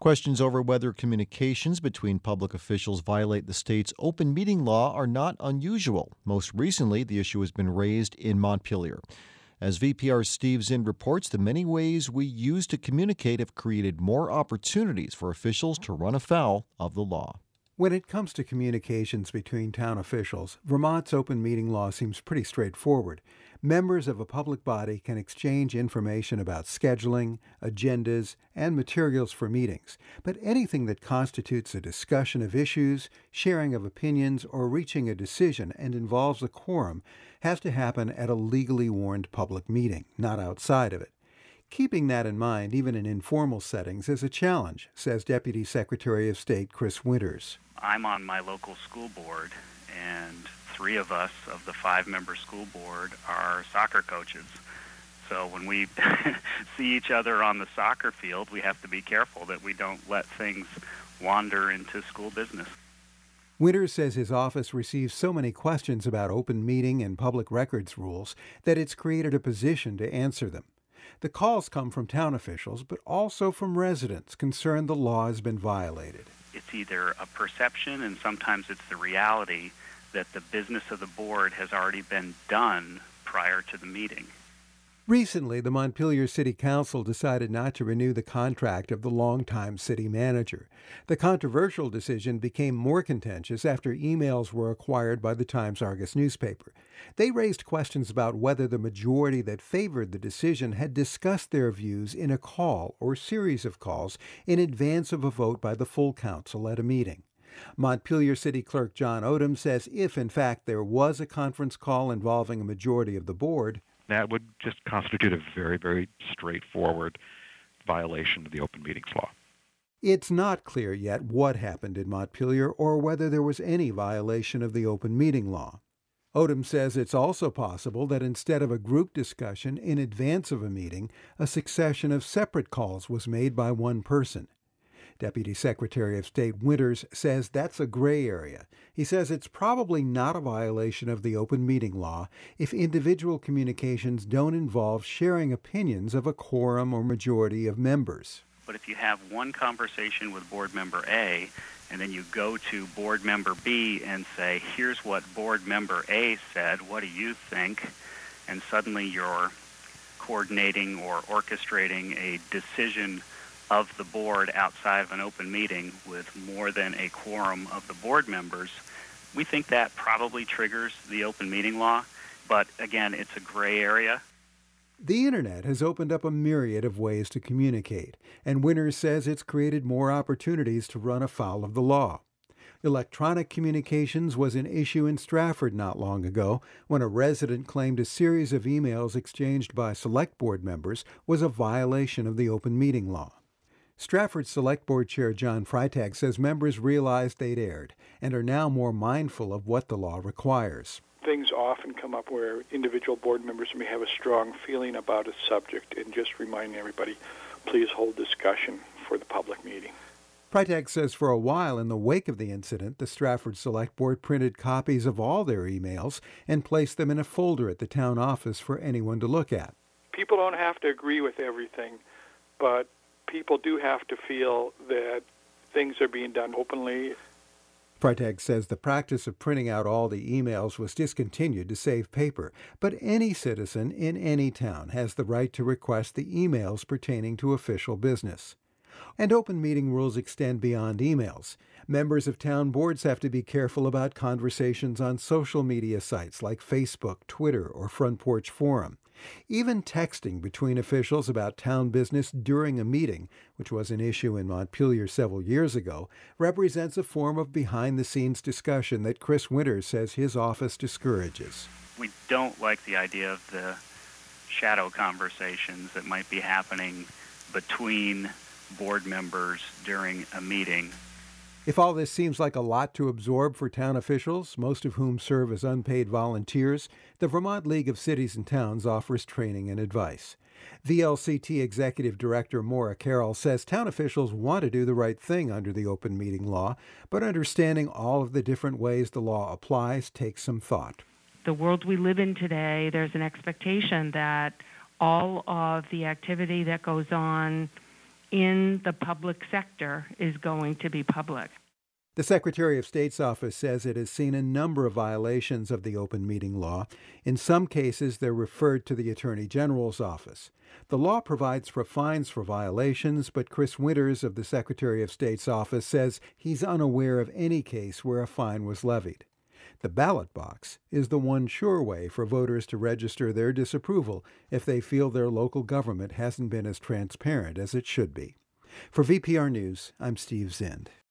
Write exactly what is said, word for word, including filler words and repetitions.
Questions over whether communications between public officials violate the state's open meeting law are not unusual. Most recently, the issue has been raised in Montpelier. As V P R's Steve Zinn reports, the many ways we use to communicate have created more opportunities for officials to run afoul of the law. When it comes to communications between town officials, Vermont's open meeting law seems pretty straightforward. Members of a public body can exchange information about scheduling, agendas, and materials for meetings, but anything that constitutes a discussion of issues, sharing of opinions, or reaching a decision and involves a quorum has to happen at a legally warned public meeting, not outside of it. Keeping that in mind, even in informal settings, is a challenge, says Deputy Secretary of State Chris Winters. I'm on my local school board, and three of us of the five-member school board are soccer coaches. So when we see each other on the soccer field, we have to be careful that we don't let things wander into school business. Winters says his office receives so many questions about open meeting and public records rules that it's created a position to answer them. The calls come from town officials, but also from residents concerned the law has been violated. It's either a perception, and sometimes it's the reality, that the business of the board has already been done prior to the meeting. Recently, the Montpelier City Council decided not to renew the contract of the longtime city manager. The controversial decision became more contentious after emails were acquired by the Times-Argus newspaper. They raised questions about whether the majority that favored the decision had discussed their views in a call or series of calls in advance of a vote by the full council at a meeting. Montpelier City Clerk John Odom says if, in fact, there was a conference call involving a majority of the board, that would just constitute a very, very straightforward violation of the open meetings law. It's not clear yet what happened in Montpelier or whether there was any violation of the open meeting law. Odom says it's also possible that instead of a group discussion in advance of a meeting, a succession of separate calls was made by one person. Deputy Secretary of State Winters says that's a gray area. He says it's probably not a violation of the open meeting law if individual communications don't involve sharing opinions of a quorum or majority of members. But if you have one conversation with board member A, and then you go to board member B and say, here's what board member A said, what do you think? And suddenly you're coordinating or orchestrating a decision of the board outside of an open meeting with more than a quorum of the board members, we think that probably triggers the open meeting law. But again, it's a gray area. The Internet has opened up a myriad of ways to communicate, and Winters says it's created more opportunities to run afoul of the law. Electronic communications was an issue in Stratford not long ago when a resident claimed a series of emails exchanged by Select Board members was a violation of the open meeting law. Stratford Select Board Chair John Freitag says members realized they'd erred and are now more mindful of what the law requires. Things often come up where individual board members may have a strong feeling about a subject, and just reminding everybody, please hold discussion for the public meeting. Freitag says for a while in the wake of the incident, the Stratford Select Board printed copies of all their emails and placed them in a folder at the town office for anyone to look at. People don't have to agree with everything, but people do have to feel that things are being done openly. Freitag says the practice of printing out all the emails was discontinued to save paper, but any citizen in any town has the right to request the emails pertaining to official business. And open meeting rules extend beyond emails. Members of town boards have to be careful about conversations on social media sites like Facebook, Twitter, or Front Porch Forum. Even texting between officials about town business during a meeting, which was an issue in Montpelier several years ago, represents a form of behind-the-scenes discussion that Chris Winters says his office discourages. We don't like the idea of the shadow conversations that might be happening between board members during a meeting. If all this seems like a lot to absorb for town officials, most of whom serve as unpaid volunteers, the Vermont League of Cities and Towns offers training and advice. V L C T Executive Director Maura Carroll says town officials want to do the right thing under the open meeting law, but understanding all of the different ways the law applies takes some thought. The world we live in today, there's an expectation that all of the activity that goes on in the public sector is going to be public. The Secretary of State's office says it has seen a number of violations of the open meeting law. In some cases, they're referred to the Attorney General's office. The law provides for fines for violations, but Chris Winters of the Secretary of State's office says he's unaware of any case where a fine was levied. The ballot box is the one sure way for voters to register their disapproval if they feel their local government hasn't been as transparent as it should be. For V P R News, I'm Steve Zind.